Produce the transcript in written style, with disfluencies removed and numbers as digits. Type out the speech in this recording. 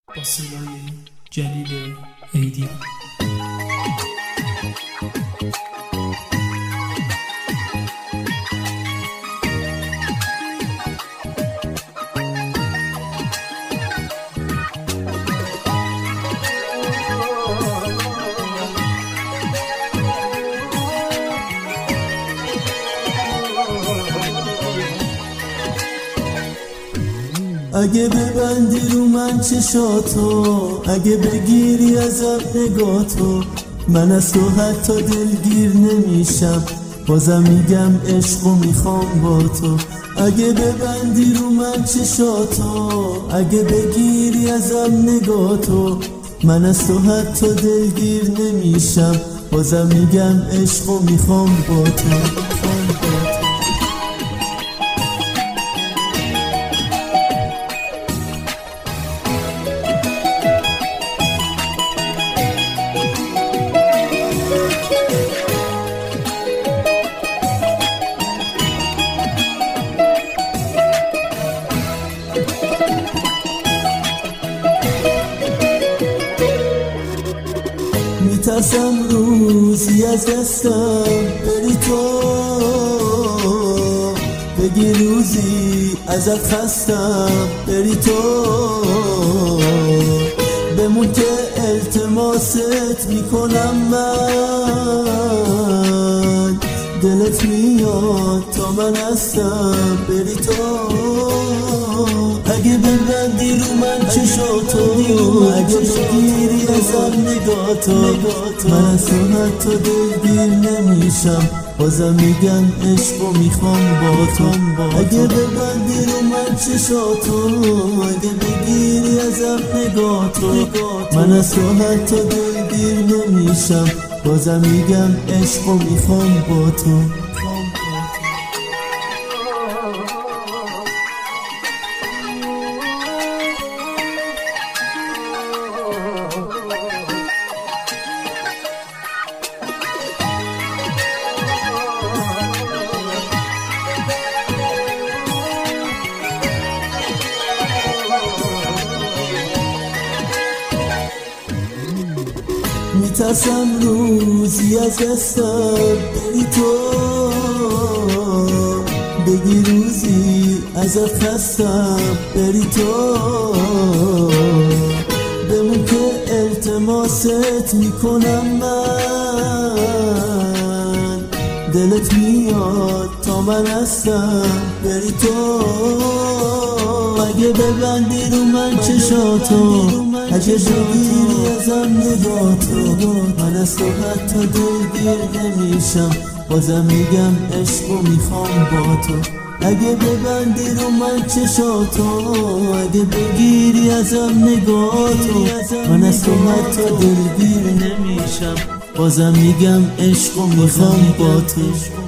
با صدای جلیل عیدیان. اگه ببندی رو من چشاتو، اگه بگیری ازم نگاتو، من از تو حتی دلگیر نمیشم، بازم میگم عشقو میخوام با تو. اگه ببندی رو من چشاتو، اگه بگیری ازم نگاتو، من از تو حتی دلگیر نمیشم، بازم میگم عشقو میخوام با تو. میترسم روزی از دستم بری تو، بگی روزی ازت خستم بری تو، بمون که التماست میکنم من، دلت میاد تا من هستم بری تو. اگه ببندی رو من چشاتو، اگه بگیری ازم نگاتو، من از تو حتی دلگیر نمیشم، بازم میگم عشقو میخوام با تو. اگه ببندی رو من چشاتو، اگه بگیری ازم نگاتو، من از تو حتی دلگیر نمیشم، بازم میگم عشقو میخوام با تو. میترسم روزی از دستم بری تو، بگی روزی ازت خستم بری تو، بمون که التماست میکنم من، دلت میاد تا من هستم بری تو. اگه ببندی رو من چشاتو، اگه بگیری ازم نگاتو، من از تو حتی دلگیر نمیشم، بازم میگم عشقو میخوام با تو. اگه ببندی رو من چشاتو، اگه بگیری ازم نگاتو، من از تو حتی دلگیر نمیشم، بازم میگم عشقو میخوام با تو.